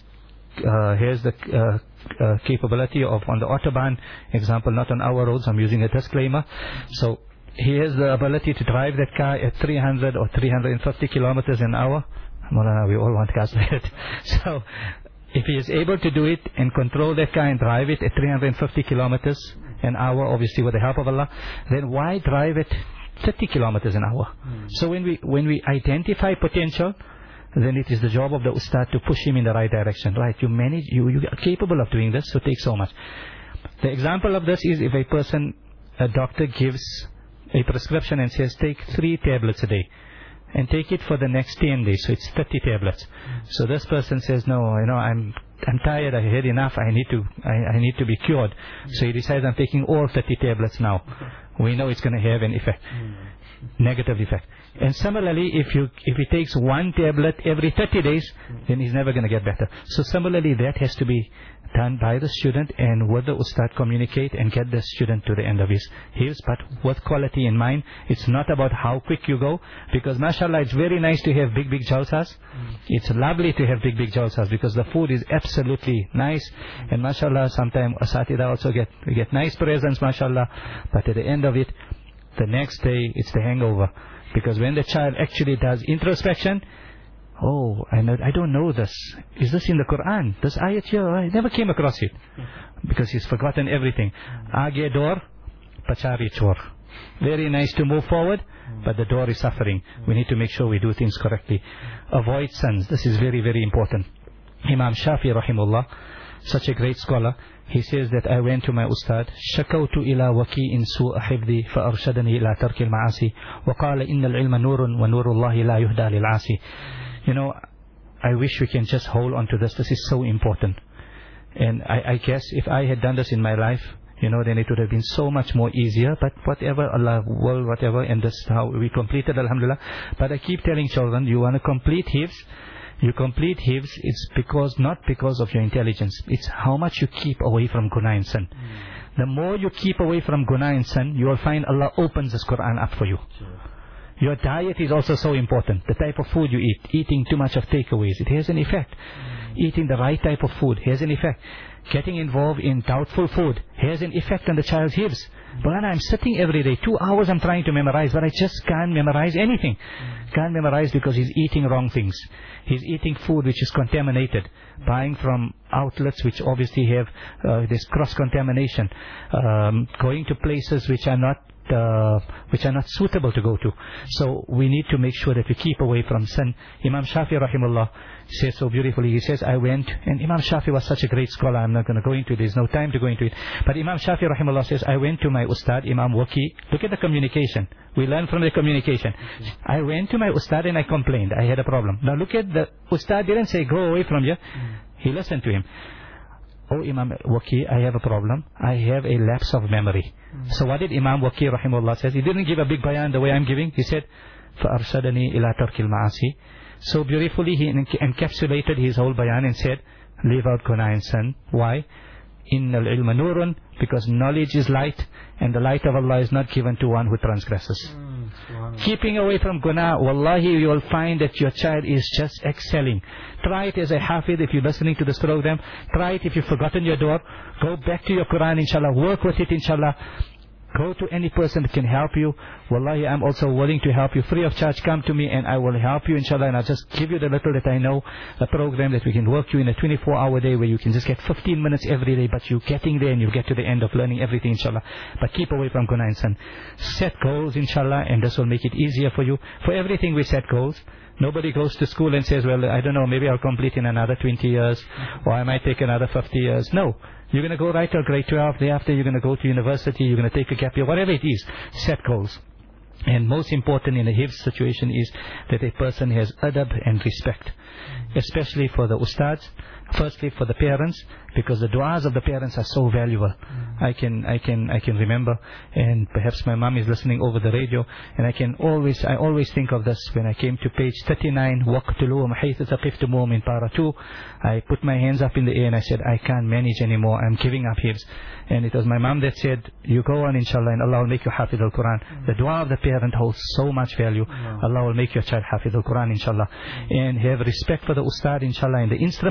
uh, has the uh, uh, capability of on the Autobahn, example, not on our roads, I'm using a disclaimer. So he has the ability to drive that car at three hundred or three hundred fifty kilometers an hour. Maulana, we all want cars like that. So if he is able to do it and control that car and drive it at three hundred fifty kilometers an hour, obviously with the help of Allah, then why drive it thirty kilometers an hour? Mm. So when we when we identify potential, then it is the job of the ustad to push him in the right direction. Right, you manage, you, you are capable of doing this, so take so much. The example of this is if a person, a doctor gives a prescription and says take three tablets a day and take it for the next ten days, so it's thirty tablets. Mm. So this person says, no, you know, I'm I'm tired, I had enough, I need to I, I need to be cured. Mm. So he decides, I'm taking all thirty tablets now. Okay. We know it's going to have an effect, mm. negative effect. And similarly, if you if he takes one tablet every thirty days, mm. then he's never going to get better. So similarly, that has to be done by the student, and with the ustad communicate and get the student to the end of his his, but with quality in mind. It's not about how quick you go, because mashallah, it's very nice to have big big jalsas. Mm. It's lovely to have big big jalsas because the food is absolutely nice, mm. and mashallah, sometimes asatida also get we get nice presents, mashallah, but at the end of it, the next day it's the hangover, because when the child actually does introspection, oh, I, know, I don't know this. Is this in the Quran? This ayat here, I never came across it. Because he's forgotten everything. Aage door, pachari chor. Very nice to move forward, but the door is suffering. We need to make sure we do things correctly. Avoid sins. This is very, very important. Imam Shafi rahimullah, such a great scholar, he says that I went to my ustad, شكوت إلى وكيء سوء حفظي فأرشدني إلى ترك المعاصي وقال إن العلم نور ونور الله لا يهدى للعاصي. You know, I wish we can just hold on to this. This is so important. And I, I guess if I had done this in my life, you know, then it would have been so much more easier. But whatever, Allah will, whatever, and this is how we completed, alhamdulillah. But I keep telling children, you want to complete hifz, you complete hifz, it's because, not because of your intelligence. It's how much you keep away from guna and sin. Mm. The more you keep away from guna and sin, you will find Allah opens this Quran up for you. Sure. Your diet is also so important. The type of food you eat. Eating too much of takeaways, it has an effect. Mm. Eating the right type of food has an effect. Getting involved in doubtful food has an effect on the child's hifz. Mm. But I'm sitting every day, two hours I'm trying to memorize, but I just can't memorize anything. Mm. Can't memorize because he's eating wrong things. He's eating food which is contaminated. Mm. Buying from outlets which obviously have uh, this cross-contamination. Um, going to places which are not Uh, which are not suitable to go to. So we need to make sure that we keep away from sin. Imam Shafi rahimullah says so beautifully. He says, I went, and Imam Shafi was such a great scholar, I'm not going to go into it, there's no time to go into it. But Imam Shafi rahimullah says, I went to my ustad, Imam Waki. Look at the communication. We learn from the communication. I went to my ustad and I complained. I had a problem. Now look at the ustad didn't say, go away from here. He listened to him. Oh, Imam Waki, I have a problem. I have a lapse of memory. Mm. So what did Imam Waki rahimahullah says? He didn't give a big bayan the way I'm giving. He said, فَأَرْشَدَنِي إِلَى تَرْكِ الْمَعَاصِي. So beautifully he encapsulated his whole bayan and said, leave out guna and sin. Why? إِنَّ الْعِلْمَ نُورٌ, because knowledge is light, and the light of Allah is not given to one who transgresses. Mm, Keeping away from guna, wallahi, you will find that your child is just excelling. Try it as a hafid if you're listening to this program. Try it if you've forgotten your door. Go back to your Quran, inshallah. Work with it, inshallah. Go to any person that can help you. Wallahi, I'm also willing to help you. Free of charge, come to me and I will help you, inshallah. And I'll just give you the little that I know. A program that we can work you in a twenty-four hour day where you can just get fifteen minutes every day. But you're getting there and you get to the end of learning everything, inshallah. But keep away from guna and sin. Set goals, inshallah. And this will make it easier for you. For everything we set goals. Nobody goes to school and says, well, I don't know, maybe I'll complete in another twenty years. Or I might take another fifty years. No. You're going to go right till grade twelve. Thereafter, you're going to go to university. You're going to take a gap year. Whatever it is, set goals. And most important in a hifz situation is that a person has adab and respect. Especially for the ustads. Firstly, for the parents, because the du'as of the parents are so valuable. Mm. I can, I can, I can remember, and perhaps my mom is listening over the radio, and I can always, I always think of this when I came to page thirty-nine, وَقْتُلُوهُمْ حَيْثَ ثَقِفْتُمُوهُمْ in para two. I put my hands up in the air and I said, I can't manage anymore. I'm giving up hifz. And it was my mom that said, you go on, inshallah, and Allah will make you hafid al-Quran. Mm. The dua of the parent holds so much value. Mm. Allah will make your child hafid al-Quran, inshallah. Mm. And have respect for the ustad, inshallah, and the instruments of knowledge.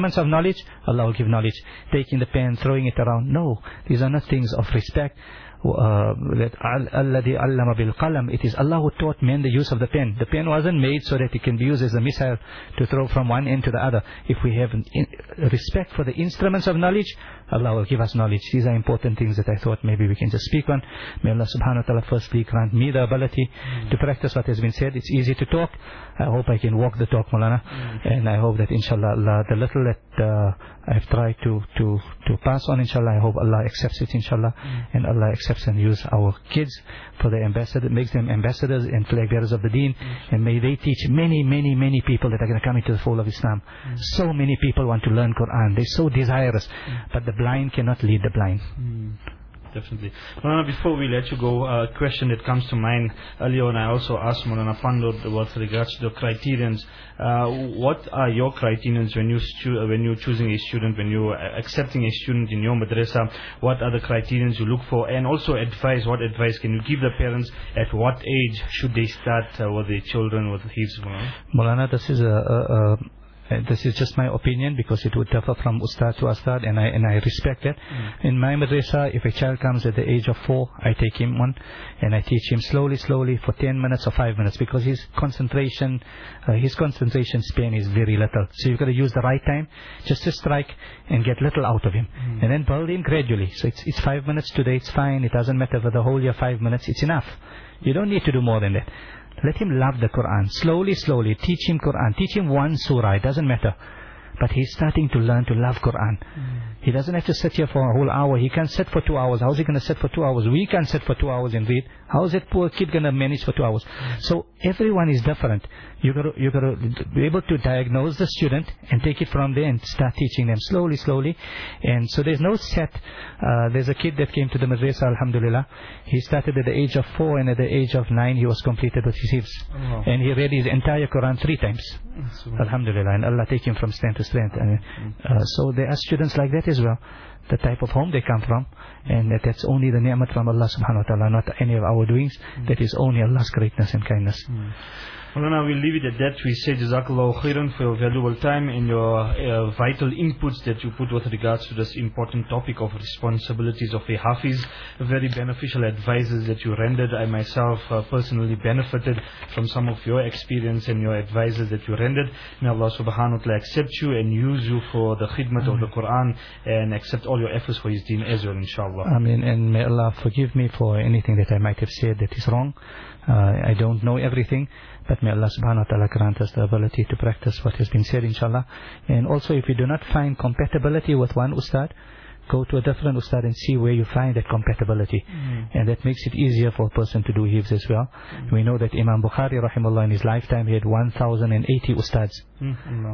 knowledge, Allah will give knowledge. Taking the pen, throwing it around, no, these are not things of respect. Uh, that alladhi allama bil qalam, it is Allah who taught men the use of the pen. The pen wasn't made so that it can be used as a missile to throw from one end to the other. If we have in respect for the instruments of knowledge, Allah will give us knowledge. These are important things that I thought maybe we can just speak on. May Allah subhanahu wa ta'ala firstly grant me the ability mm. to practice what has been said. It's easy to talk. I hope I can walk the talk, Maulana. Mm. And I hope that inshallah Allah, the little that uh, I've tried to, to, to pass on, inshallah, I hope Allah accepts it, inshallah. Mm. And Allah accepts and use our kids for the ambassador, makes them ambassadors and flag bearers of the deen. Mm. And may they teach many, many, many people that are going to come into the fold of Islam. Mm. So many people want to learn Quran. They're so desirous. Mm. But the blind cannot lead the blind. Mm. Definitely. Maulana, before we let you go, a question that comes to mind earlier on, I also asked Maulana Pando with regards to the criterions. Uh, what are your criterions when, you stu when you're choosing a student, when you're accepting a student in your madrasa? What are the criterions you look for? And also advice, what advice can you give the parents? At what age should they start uh, with their children with hifz? Maulana, this is a... a, a Uh, this is just my opinion, because it would differ from ustad to ustad, and I and I respect that. Mm. In my madrasa, if a child comes at the age of four, I take him on and I teach him slowly, slowly for ten minutes or five minutes, because his concentration, uh, his concentration span is very little. So you've got to use the right time just to strike and get little out of him, mm. and then build him gradually. So it's it's five minutes today, it's fine. It doesn't matter for the whole year. Five minutes, it's enough. You don't need to do more than that. Let him love the Quran. Slowly, slowly. Teach him Quran. Teach him one surah. It doesn't matter. But he's starting to learn to love Quran. Mm. He doesn't have to sit here for a whole hour. He can't sit for two hours. How's he going to sit for two hours? We can't sit for two hours and read. How is that poor kid going to manage for two hours? Mm. So everyone is different. You got to you got to be able to diagnose the student and take it from there and start teaching them slowly, slowly. And so there's no set. Uh, there's a kid that came to the madrasa, alhamdulillah. He started at the age of four, and at the age of nine he was completed with his hifz. Oh. And he read his entire Quran three times. So, alhamdulillah. And Allah take him from strength to strength. And, uh, so there are students like that as well. The type of home they come from, and that that's only the ni'mat from Allah subhanahu wa ta'ala, not any of our doings. Mm. That is only Allah's greatness and kindness. Mm. Maulana, we'll leave it at that. We say Jazakallahu khairan for your valuable time and your uh, vital inputs that you put with regards to this important topic of responsibilities of a hafiz. Very beneficial advices that you rendered. I myself uh, personally benefited from some of your experience and your advices that you rendered. May Allah subhanahu wa ta'ala accept you and use you for the khidmat Amen. Of the Quran, and accept all your efforts for His deen as well, inshallah. Amen. And may Allah forgive me for anything that I might have said that is wrong. Uh, I don't know everything, but may Allah subhanahu wa ta'ala grant us the ability to practice what has been said, inshallah. And also, if you do not find compatibility with one ustad, go to a different ustad and see where you find that compatibility. Mm. And that makes it easier for a person to do hifz as well. Mm. We know that Imam Bukhari, rahimahullah, in his lifetime, he had one thousand eighty ustads. Mm.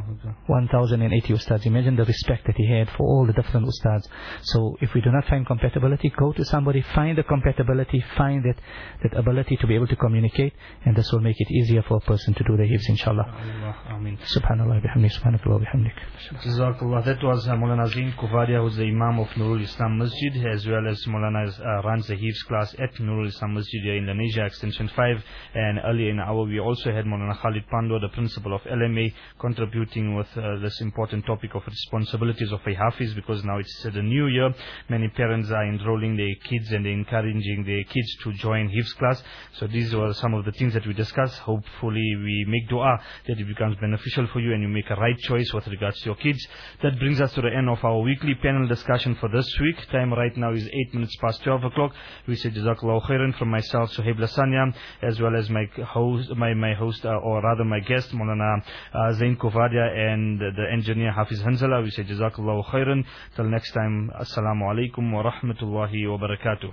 one thousand eighty ustads. Imagine the respect that he had for all the different ustads. So if we do not find compatibility, go to somebody, find the compatibility, find that, that ability to be able to communicate, and this will make it easier for a person to do the hifz, inshallah. Amin. Subhanallah bihamdik, subhanallah bihamdik. Jazakallah. That was uh, Maulana Zain Kuvadia, who's the Imam of Nurul Islam Masjid, as well as Maulana uh, runs the hifz class at Nurul Islam Masjid here in Indonesia, Extension five. And earlier in the hour we also had Maulana Khalid Pando, the principal of L M A, contributing with uh, this important topic of responsibilities of a hafiz, because now it's uh, the new year. Many parents are enrolling their kids and encouraging their kids to join hifz class. So these were some of the things that we discussed. Hopefully we make dua that it becomes beneficial for you and you make a right choice with regards to your kids. That brings us to the end of our weekly panel discussion for this week. Time right now is eight minutes past twelve o'clock. We say Jazakallahu khairan from myself, Suhaib Lasanya, as well as my host, my, my host, uh, or rather my guest, Maulana uh, Zain Kuvadia, and uh, the engineer Hafiz Hanzala. We say Jazakallahu khairan. Till next time, Assalamu alaikum wa rahmatullahi wa barakatuh.